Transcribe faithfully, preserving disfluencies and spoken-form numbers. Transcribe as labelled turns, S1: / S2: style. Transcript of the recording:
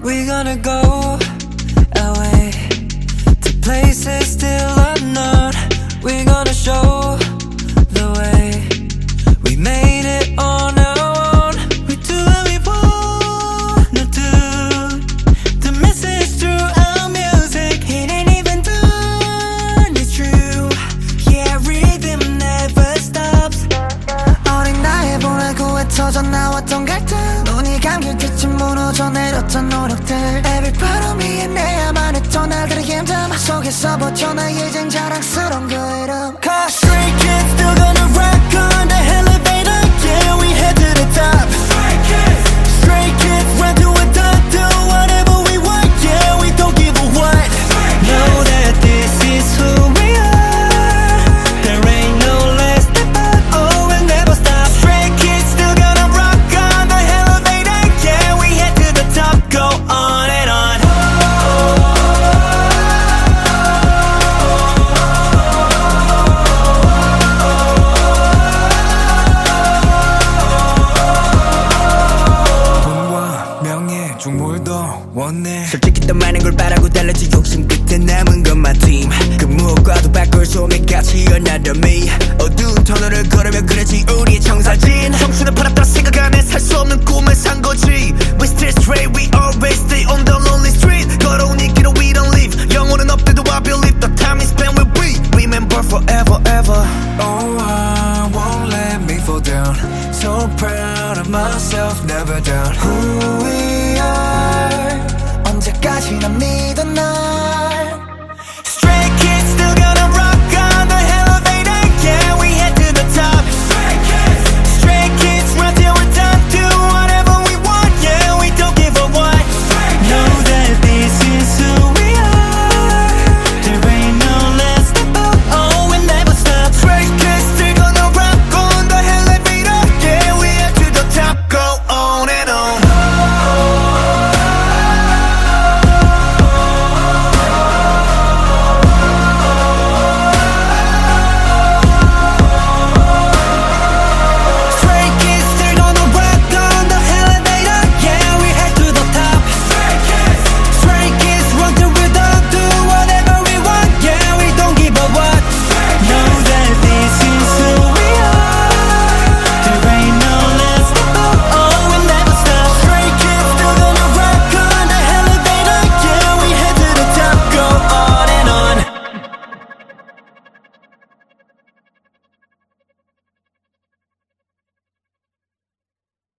S1: We gonna go away to places still unknown. We gonna show the way. We made it on our own. We do what we wanna do. The message through our music, it ain't even done, it's true. Yeah, rhythm never stops.
S2: 어린 나이에 보내고 흩어져 나왔던 갈등, 눈이 감길 때쯤 무너져 내렸던 노력들. Every part of me 내야만 했던 날들의 힘듦 속에서 버텨나 이젠 자랑스러운 그 이름.
S1: Cause Stray Kids still gonna rock on the elevator. Yeah, we head to the top. Stray Kids, Stray Kids, run to a dot, do whatever we want. Yeah, we don't give a what. Know that this is who we are. There ain't no less than but oh, we'll never stop. Stray Kids still gonna rock on the elevator. Yeah, we head to the top, go on and on. 돈과 명예 중 뭘 더 원해.
S3: 솔직히 더 많은 걸 바라고 달라지 욕심 끝에 남은 건 my team. 그 무엇과도 바꿀 수 없는 가치 another me. 어두운 터널을 걸으며 그려지 우리의 청사진. 청춘을 팔았다 생각 안 해 살 수 없는 꿈을 산 거지. We still straight, we